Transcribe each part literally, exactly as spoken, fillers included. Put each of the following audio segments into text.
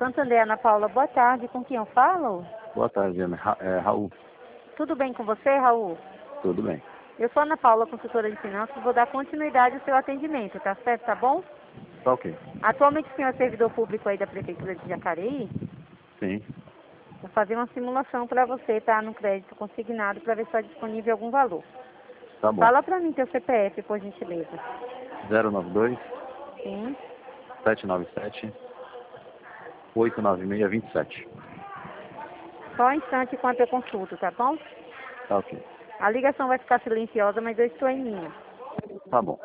Santander, Ana Paula, boa tarde. Com quem eu falo? Boa tarde, Ana. Ra é, Raul. Tudo bem com você, Raul? Tudo bem. Eu sou a Ana Paula, consultora de finanças, vou dar continuidade ao seu atendimento, tá certo? Tá bom? Tá ok. Atualmente o senhor é servidor público aí da Prefeitura de Jacareí? Sim. Vou fazer uma simulação para você, tá? No crédito consignado, para ver se está disponível algum valor. Tá bom. Fala para mim teu C P F, por gentileza. zero nove dois, Sim. sete nove sete, oito nove seis, dois sete. Só um instante enquanto eu consulto, tá bom? Tá ok. A ligação vai ficar silenciosa, mas eu estou em linha. Tá bom.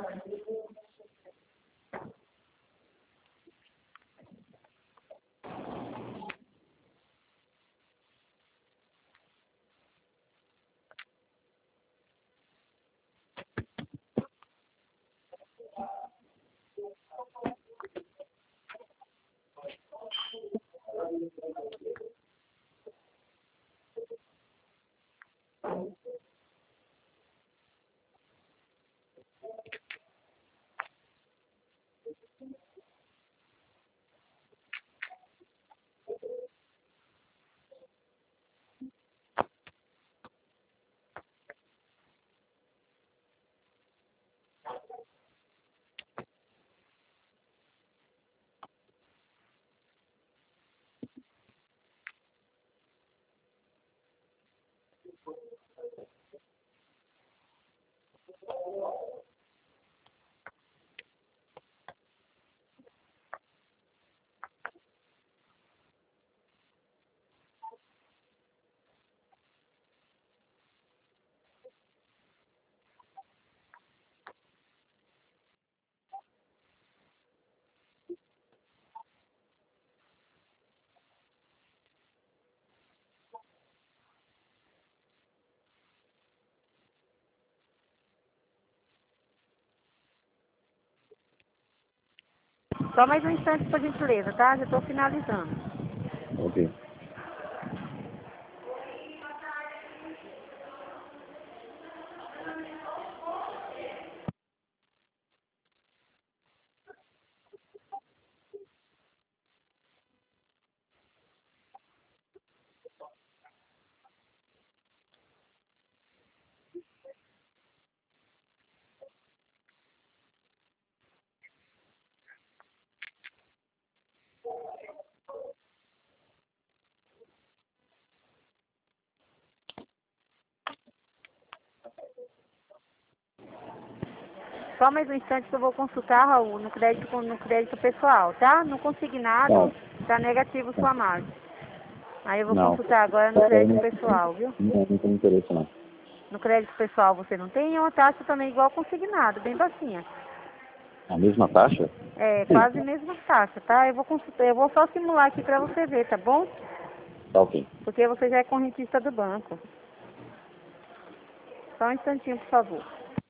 Só mais um instante, por gentileza, tá? Já estou finalizando. Ok. Só mais um instante que eu vou consultar, Raul, no crédito, no crédito pessoal, tá? No consignado, tá negativo sua margem. Aí eu vou Não. consultar agora no crédito pessoal, viu? Não, não tem interesse não. No crédito pessoal você não tem, é uma taxa também igual consignado, bem baixinha. A mesma taxa? É, quase a mesma taxa, tá? Eu vou consultar, eu vou só simular aqui pra você ver, tá bom? Tá ok. Porque você já é correntista do banco. Só um instantinho, por favor.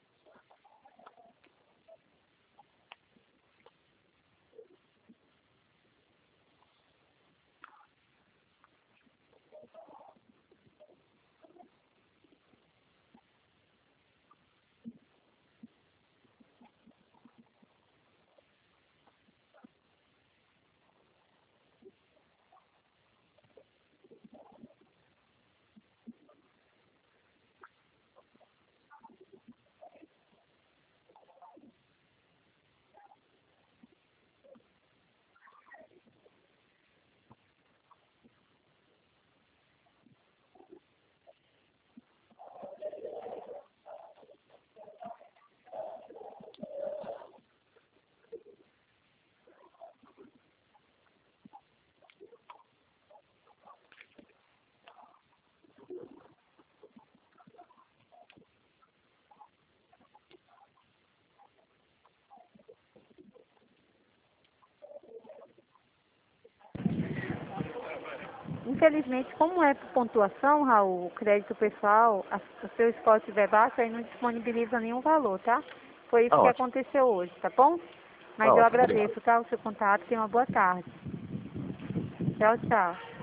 Infelizmente, como é por pontuação, Raul, o crédito pessoal, a, o seu score estiver baixo, aí não disponibiliza nenhum valor, tá? Foi isso Tá que ótimo. aconteceu hoje, tá bom? Mas Tá eu ótimo. Obrigado. agradeço, tá? O seu contato, tenha uma boa tarde. Tchau, tchau.